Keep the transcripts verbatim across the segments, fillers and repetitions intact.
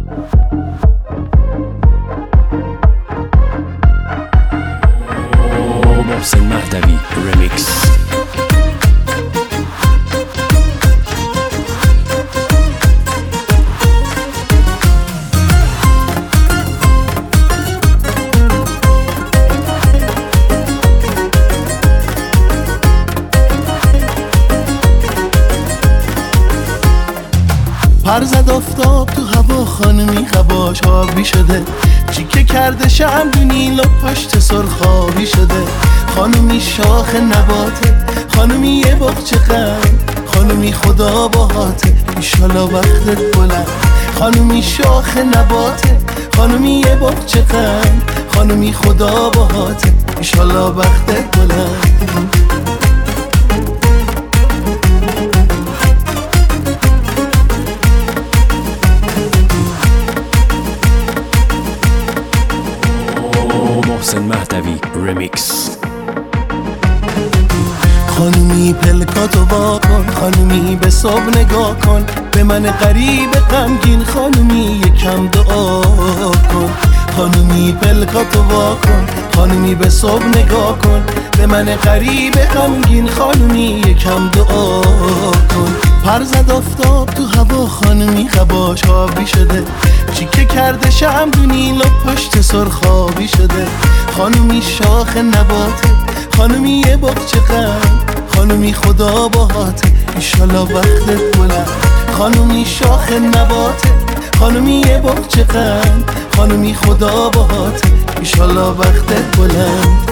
محسن مهدوی رمیکس. پر زد آفتاب تو هوا، خانمی قباش آبی شده، چیکه کرده شمدونی لب پشت سرخابی شده. خانمی شاخ نباته، خانمی یه باغچه قند، خانمی خدا باهاته ایشالا وقتت بلند. خانمی شاخ نباته، خانمی یه باغچه قند، خانمی خدا باهاته ایشالا وقتت بلند. محسن مهدوی رمیکس. خانومی پلکاتو وا کن، خانومی به صبح نگاه کن، به من غریب غمگین خانومی یکم دعا کن. خانومی پلکاتو وا کن، خانومی به صبح نگاه کن، به من غریب غمگین خانومی یکم دعا کن. پر زد آفتاب تو هوا، خانومی قباش آبی شده، چیکه کرده شمدونی لب پشت سرخابی شده. خانومی شاخ نباته، خانومی یه باغچه قند، خانومی خدا باهاته ایشالا وقتت بلند. خانومی شاخ نباته، خانومی یه باغچه قند، خانومی خدا باهاته ایشالا وقتت بلند.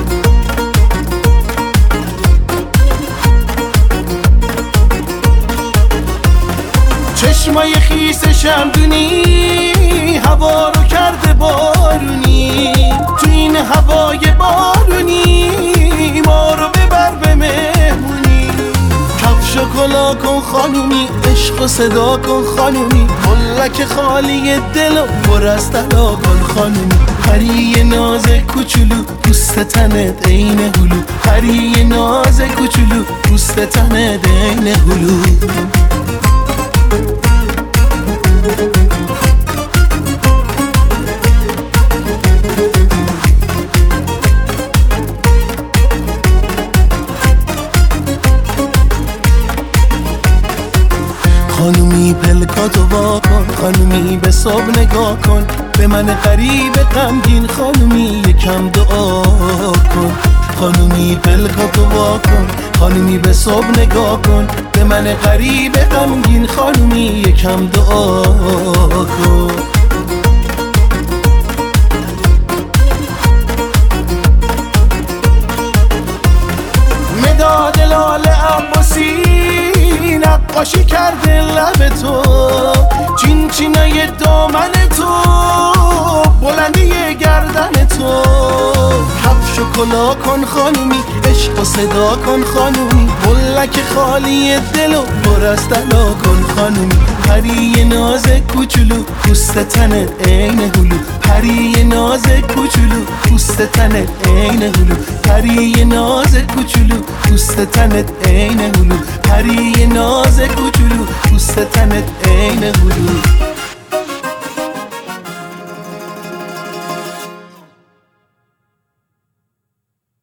چشمای خیس شمدونی هوا رو کرده بارونی، تو این هوای بارونی ما رو ببر به مهمونی. کفش و کلا کن خانومی، عشق و صدا کن خانومی، ملک خالی دل و پر از طلا کن خانومی. پری ناز کوچولو پوست تنت عین هلو، پری ناز کوچولو پوست تنت عین هلو. خانومی پلکاتو وا کن، خانومی به صبح نگاه کن، به من غریب غمگین خانومی یکم دعا کن. خانومی پلکاتو وا کن، خانومی به صبح نگاه کن، به من غریب غمگین خانومی یکم دعا کن. مداد لاله عباسی نقاشی کرده لب تو، چین چینای دامن تو، بلندی گردن تو. کفش و کلا کن خانومی، عشق و صدا کن خانومی، ملک خالی دل و پر از طلا کن خانومی. پری ناز کوچولو پوست تنت عین هلو، پری ناز کوچولو پوست تنت عین هلو، پری ناز کوچولو پوست تنت عین هلو، پری ناز کوچولو پوست تنت عین هلو.